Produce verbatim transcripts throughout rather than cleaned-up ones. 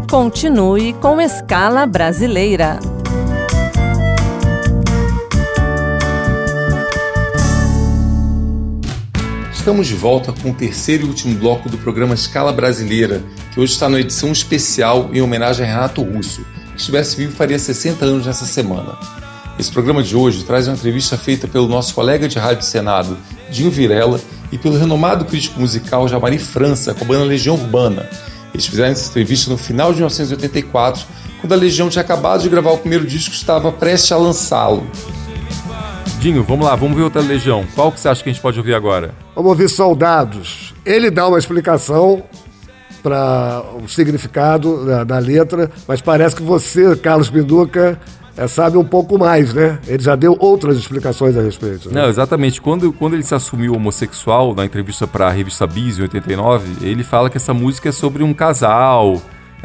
Continue com Escala Brasileira. Estamos de volta com o terceiro e último bloco do programa Escala Brasileira, que hoje está na edição especial em homenagem a Renato Russo, que estivesse vivo faria sessenta anos nessa semana. Esse programa de hoje traz uma entrevista feita pelo nosso colega de rádio Senado, Dinho Virella, e pelo renomado crítico musical Jamari França, com a banda Legião Urbana. Eles fizeram essa entrevista no final de mil novecentos e oitenta e quatro, quando a Legião tinha acabado de gravar o primeiro disco e estava prestes a lançá-lo. Dinho, vamos lá, vamos ver outra Legião. Qual que você acha que a gente pode ouvir agora? Vamos ouvir Soldados. Ele dá uma explicação para o significado da, da letra, mas parece que você, Carlos Pinduca, é, sabe um pouco mais, né? Ele já deu outras explicações a respeito. Né? Não, exatamente. Quando, quando ele se assumiu homossexual, na entrevista para a revista Bis, em oitenta e nove, ele fala que essa música é sobre um casal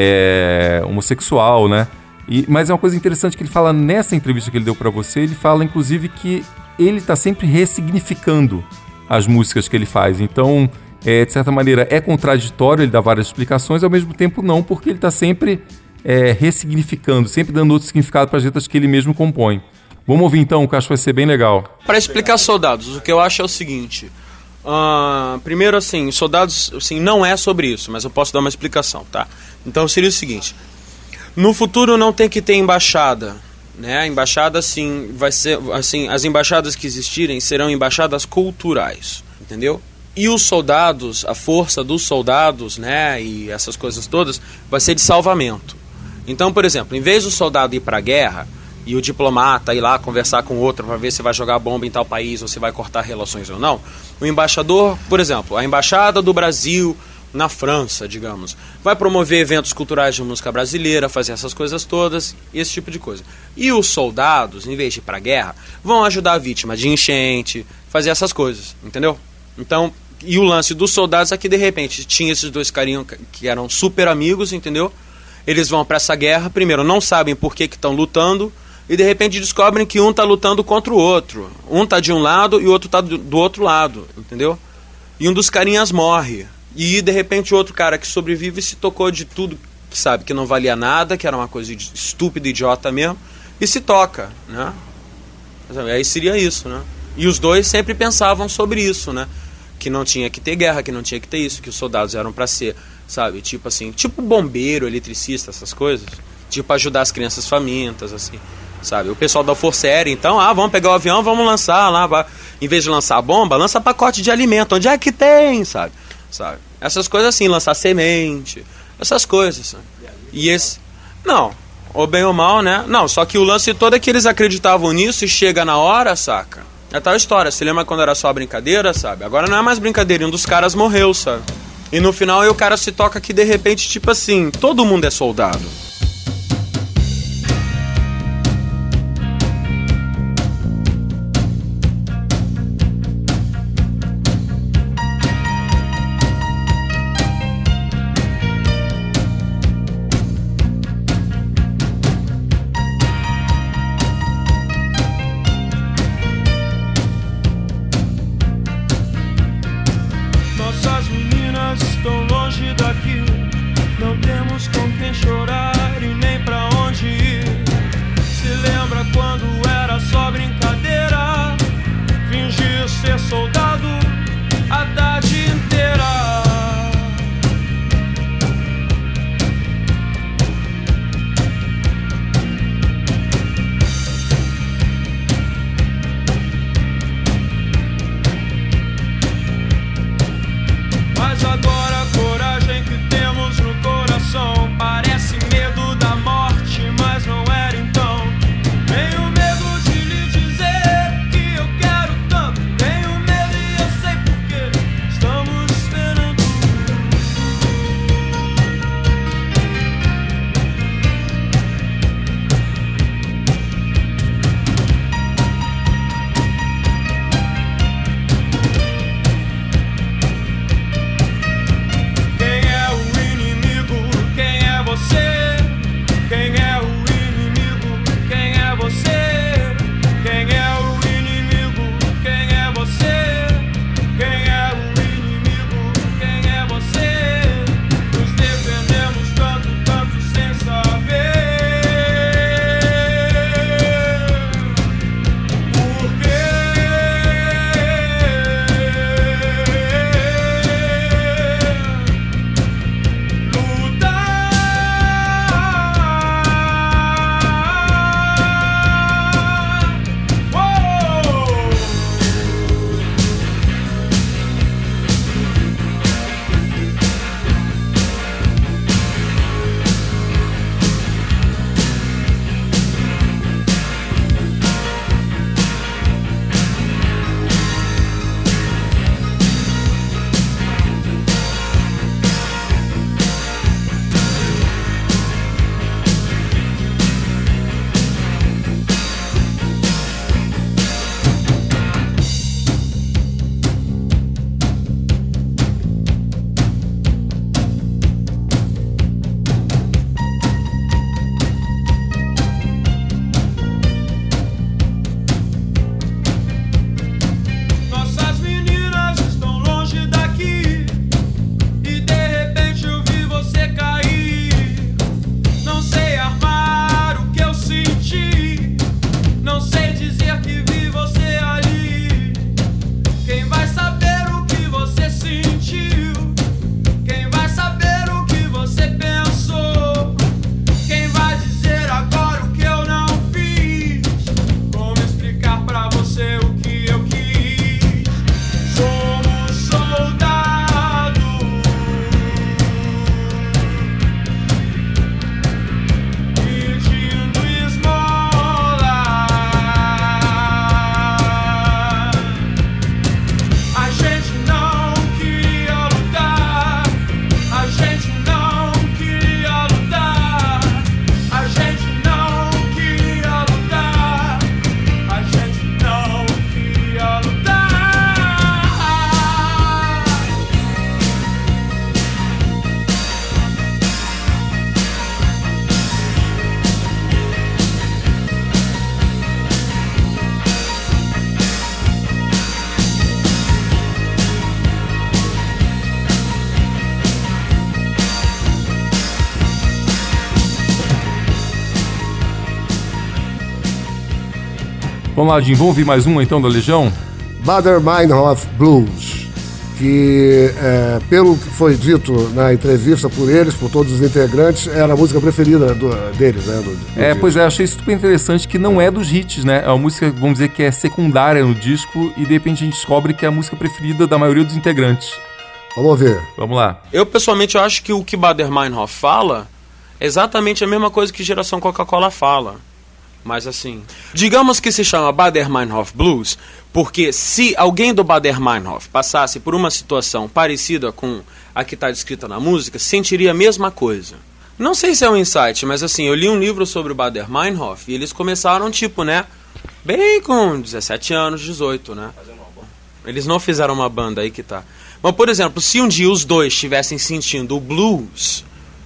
é, homossexual, né? E, mas é uma coisa interessante que ele fala nessa entrevista que ele deu para você, ele fala inclusive que ele está sempre ressignificando as músicas que ele faz. Então, é, de certa maneira, é contraditório, ele dá várias explicações, ao mesmo tempo não, porque ele está sempre é, ressignificando, sempre dando outro significado para as letras que ele mesmo compõe. Vamos ouvir então, que eu acho que vai ser bem legal. Para explicar Soldados, o que eu acho é o seguinte. Uh, primeiro, assim, Soldados assim, não é sobre isso, mas eu posso dar uma explicação, tá? Então seria o seguinte. No futuro não tem que ter embaixada, né? A embaixada, assim, vai ser, assim, as embaixadas que existirem serão embaixadas culturais, entendeu? E os soldados, a força dos soldados, né, e essas coisas todas, vai ser de salvamento. Então, por exemplo, em vez do soldado ir para a guerra e o diplomata ir lá conversar com outro para ver se vai jogar bomba em tal país ou se vai cortar relações ou não, o embaixador, por exemplo, a embaixada do Brasil na França, digamos, vai promover eventos culturais de música brasileira, fazer essas coisas todas, esse tipo de coisa. E os soldados, em vez de ir para a guerra, vão ajudar a vítima de enchente, fazer essas coisas, entendeu? Então, e o lance dos soldados é que de repente tinha esses dois carinhos que eram super amigos, entendeu? Eles vão para essa guerra, primeiro não sabem por que estão lutando, e de repente descobrem que um está lutando contra o outro. Um está de um lado e o outro está do, do outro lado, entendeu? E um dos carinhas morre. E de repente o outro cara que sobrevive se tocou de tudo, que sabe que não valia nada, que era uma coisa estúpida, idiota mesmo, e se toca, né? Aí seria isso, né? E os dois sempre pensavam sobre isso, né? Que não tinha que ter guerra, que não tinha que ter isso, que os soldados eram para ser, sabe? Tipo assim, tipo bombeiro, eletricista, essas coisas. Tipo ajudar as crianças famintas, assim, sabe? O pessoal da Força Aérea, então, ah, vamos pegar o avião, vamos lançar lá, vai. Em vez de lançar a bomba, lança pacote de alimento, onde é que tem, sabe? Sabe? Essas coisas assim, lançar semente, essas coisas, sabe? E esse... Não, ou bem ou mal, né? Não, só que o lance todo é que eles acreditavam nisso e chega na hora, saca? É tal história, você lembra quando era só brincadeira, sabe? Agora não é mais brincadeira, um dos caras morreu, sabe? E no final aí o cara se toca que de repente, tipo assim, todo mundo é soldado. Mas agora a coragem que temos no coração parece medo. Vamos lá, Jim, vamos ouvir mais uma então da Legião? Baader-Meinhof Blues, que, é, pelo que foi dito na entrevista por eles, por todos os integrantes, era a música preferida do, deles, né? Do, do é, disco. Pois é, achei super interessante que não é dos hits, né? É uma música, vamos dizer, que é secundária no disco e de repente a gente descobre que é a música preferida da maioria dos integrantes. Vamos ver. Vamos lá. Eu, pessoalmente, eu acho que o que Baader-Meinhof fala é exatamente a mesma coisa que Geração Coca-Cola fala. Mas assim, digamos que se chama Baader-Meinhof Blues, porque se alguém do Baader-Meinhof passasse por uma situação parecida com a que está descrita na música, sentiria a mesma coisa. Não sei se é um insight, mas assim, eu li um livro sobre o Baader-Meinhof e eles começaram tipo, né, bem com dezessete anos, dezoito, né. Eles não fizeram uma banda, aí que tá. Mas, por exemplo, se um dia os dois estivessem sentindo o blues,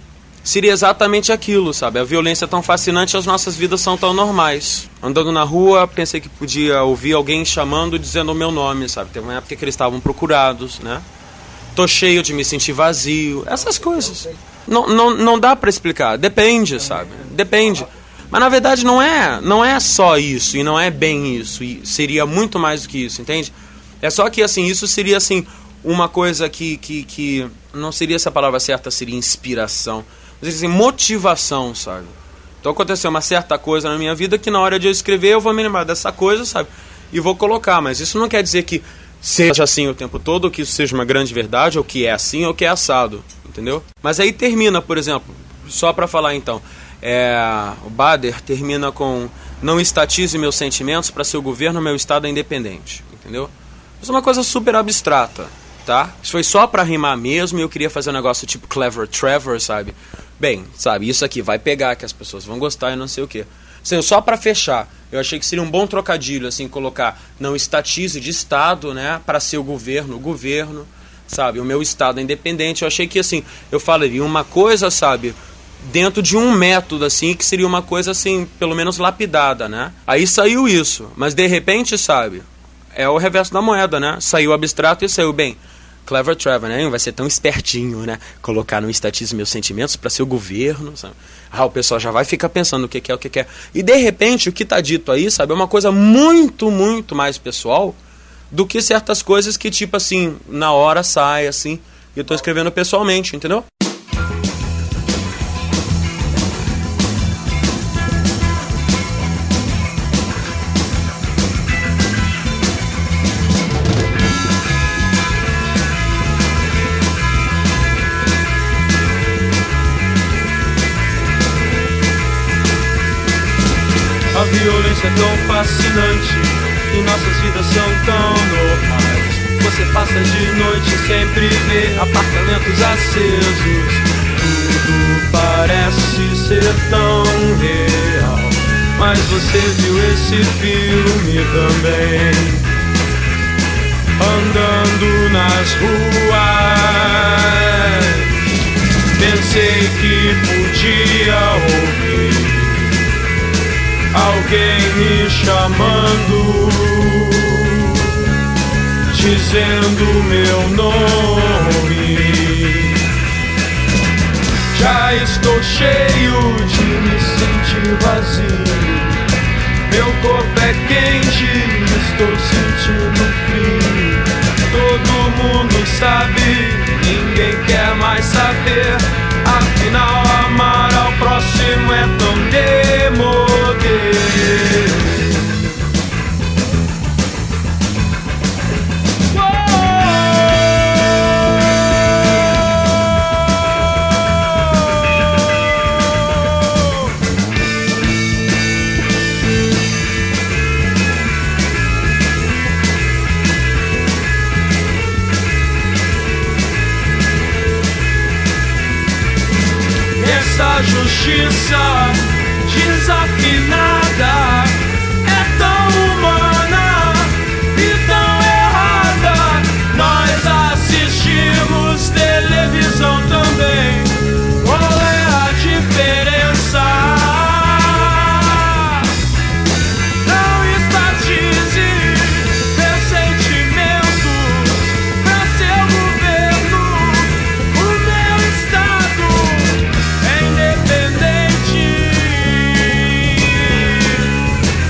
seria exatamente aquilo, sabe? A violência é tão fascinante, as nossas vidas são tão normais. Andando na rua, pensei que podia ouvir alguém chamando, dizendo o meu nome, sabe? Teve uma época que eles estavam procurados, né? Tô cheio de me sentir vazio, essas coisas. Não, não, não dá pra explicar, depende, sabe? Depende. Mas, na verdade, não é, não é só isso, e não é bem isso, e seria muito mais do que isso, entende? É só que, assim, isso seria, assim, uma coisa que, que, que não seria essa palavra certa, seria inspiração. Assim, motivação, sabe? Então aconteceu uma certa coisa na minha vida que na hora de eu escrever eu vou me lembrar dessa coisa, sabe? E vou colocar, mas isso não quer dizer que seja assim o tempo todo, ou que isso seja uma grande verdade, ou que é assim, ou que é assado, entendeu? Mas aí termina, por exemplo, só pra falar então, é, o Baader termina com: não estatize meus sentimentos, para seu governo meu estado é independente, entendeu? Isso é uma coisa super abstrata, tá? Isso foi só pra rimar mesmo, e eu queria fazer um negócio tipo Clever Trevor, sabe? Bem, sabe, isso aqui vai pegar, que as pessoas vão gostar e não sei o quê. Assim, só pra fechar, eu achei que seria um bom trocadilho, assim, colocar não estatize de Estado, né, para ser o governo, o governo, sabe, o meu Estado é independente. Eu achei que, assim, eu falaria uma coisa, sabe, dentro de um método, assim, que seria uma coisa, assim, pelo menos lapidada, né. Aí saiu isso, mas de repente, sabe, é o reverso da moeda, né, saiu abstrato e saiu bem. Clever Trevor, né? Vai ser tão espertinho, né? Colocar no estatismo meus sentimentos para ser o governo, sabe? Ah, o pessoal já vai ficar pensando o que quer, o que quer. E de repente o que está dito aí, sabe? É uma coisa muito, muito mais pessoal do que certas coisas que, tipo assim, na hora sai, assim, e eu tô escrevendo pessoalmente, entendeu? A violência é tão fascinante e nossas vidas são tão normais. Você passa de noite e sempre vê apartamentos acesos. Tudo parece ser tão real, mas você viu esse filme também. Andando nas ruas, pensei que podia ouvir alguém me chamando, dizendo meu nome. Já estou cheio de me sentir vazio. Meu corpo é quente, estou sentindo frio. Todo mundo sabe, ninguém quer mais saber. Afinal, amar ao próximo é tão demodê. Essa justiça desafinada é tão humana e tão errada. Nós assistimos televisão também. Qual é a diferença? Não estatize meus sentimentos pra seu governo. O meu estado é independente.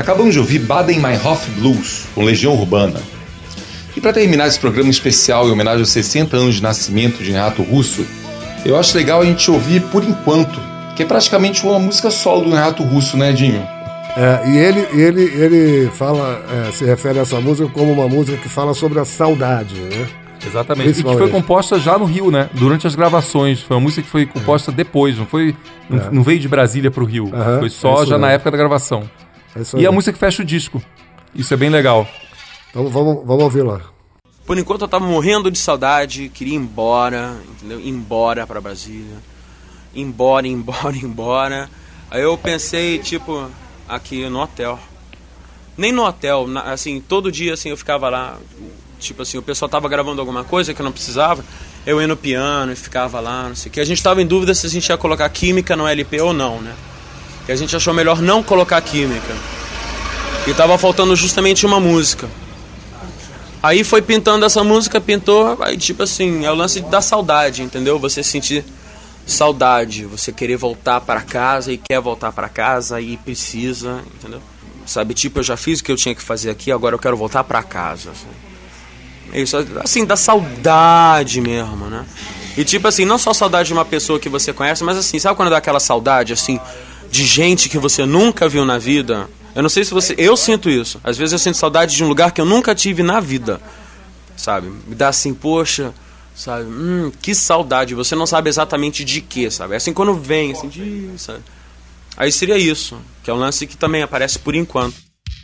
Acabamos de ouvir Baden-Meinhof Blues, com Legião Urbana. E para terminar esse programa especial em homenagem aos sessenta anos de nascimento de Renato Russo, eu acho legal a gente ouvir Por Enquanto, que é praticamente uma música solo do Renato Russo, né, Dinho? É, e ele, ele, ele fala, é, se refere a essa música como uma música que fala sobre a saudade, né? Exatamente, e que foi composta já no Rio, né? Durante as gravações. Foi uma música que foi composta é. depois, não foi, não, é. não veio de Brasília pro Rio. Uhum, foi só é já mesmo. Na época da gravação. É e mesmo. A música que fecha o disco. Isso é bem legal. Então vamos, vamos ouvir lá. Por enquanto eu tava morrendo de saudade, queria ir embora, entendeu? Ir embora pra Brasília. Embora, embora, embora. Aí eu pensei, tipo, aqui no hotel. Nem no hotel, assim, todo dia assim eu ficava lá, tipo assim, o pessoal tava gravando alguma coisa que eu não precisava, eu ia no piano e ficava lá, não sei o que. A gente tava em dúvida se a gente ia colocar química no L P ou não, né? Que a gente achou melhor não colocar química. E tava faltando justamente uma música. Aí foi pintando essa música, pintou, aí tipo assim, é o lance da saudade, entendeu? Você sentir saudade, você querer voltar para casa e quer voltar para casa e precisa, entendeu? Sabe, tipo, eu já fiz o que eu tinha que fazer aqui, agora eu quero voltar para casa. Assim. Isso, assim, da saudade mesmo, né? E tipo assim, não só saudade de uma pessoa que você conhece, mas assim, sabe quando dá aquela saudade, assim, de gente que você nunca viu na vida? Eu não sei se você... Eu sinto isso. Às vezes eu sinto saudade de um lugar que eu nunca tive na vida, sabe? Me dá assim, poxa, sabe? Hum, que saudade. Você não sabe exatamente de quê, sabe? É assim quando vem, assim, de... sabe? Aí seria isso, que é um lance que também aparece por enquanto.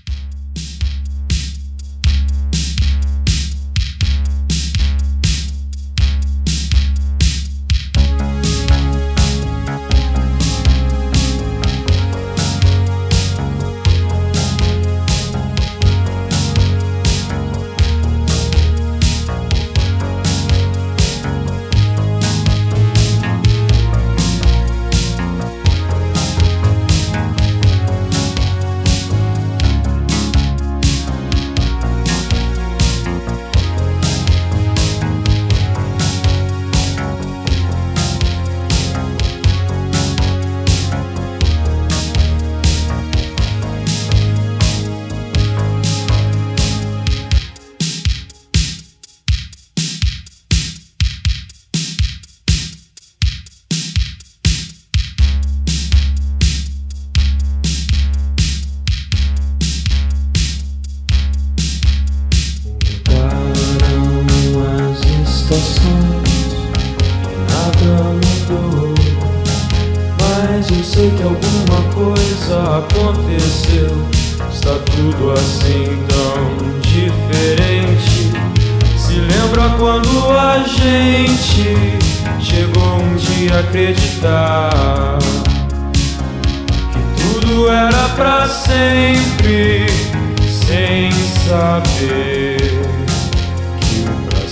Aconteceu, está tudo assim tão diferente. Se lembra quando a gente chegou um dia a acreditar que tudo era pra sempre, sem saber que o pra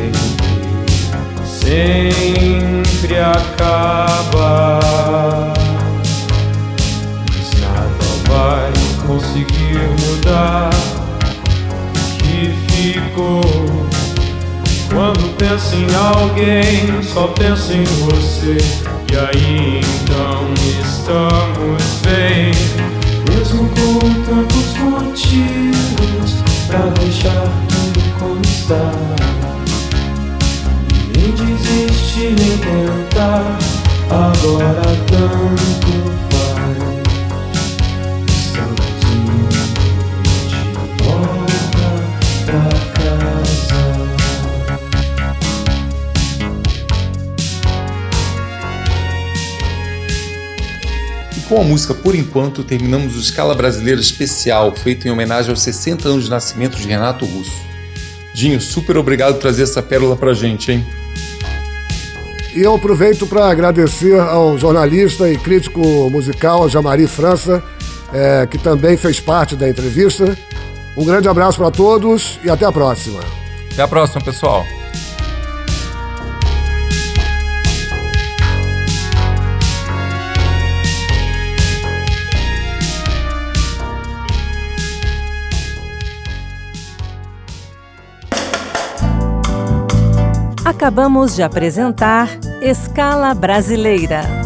sempre sempre acaba. Vai conseguir mudar o que ficou. Quando pensa em alguém, só pensa em você. E aí então estamos bem, mesmo com tantos motivos pra deixar tudo como está. E nem desistir, nem tentar, agora tanto faz. Com a música Por Enquanto, terminamos o Scala Brasileira especial, feito em homenagem aos sessenta anos de nascimento de Renato Russo. Dinho, super obrigado por trazer essa pérola pra gente, hein? E eu aproveito para agradecer ao jornalista e crítico musical Jamari França, é, que também fez parte da entrevista. Um grande abraço para todos e até a próxima. Até a próxima, pessoal. Acabamos de apresentar Scala Brasileira.